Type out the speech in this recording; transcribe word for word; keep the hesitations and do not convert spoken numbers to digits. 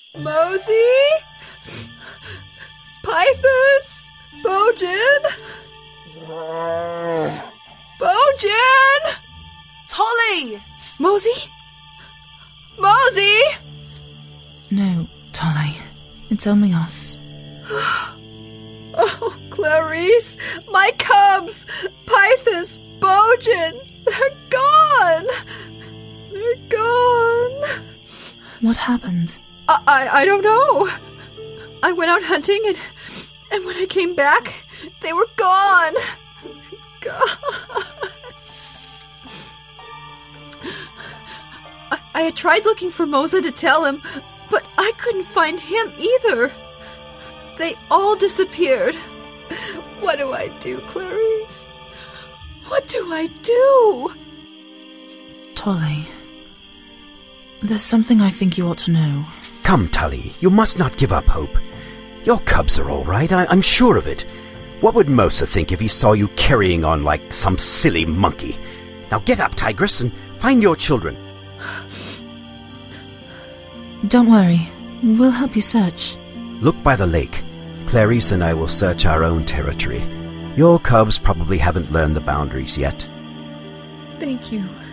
Mosey? Pythus? Bojan? Bojan? Tolly! Mosey? Mosey? No, Tolly. It's only us. Oh, Clarice, my cubs, Pythus, Bojan, they're gone. They're gone. What happened? I, I, I don't know. I went out hunting and, and when I came back, they were gone. God. I, I had tried looking for Moza to tell him, but I couldn't find him either. They all disappeared. What do I do, Clarice? What do I do? Tolly, there's something I think you ought to know. Come, Tully, you must not give up hope. Your cubs are all right, I- I'm sure of it. What would Mosa think if he saw you carrying on like some silly monkey? Now get up, Tigress, and find your children. Don't worry. We'll help you search. Look by the lake. Clarice and I will search our own territory. Your cubs probably haven't learned the boundaries yet. Thank you.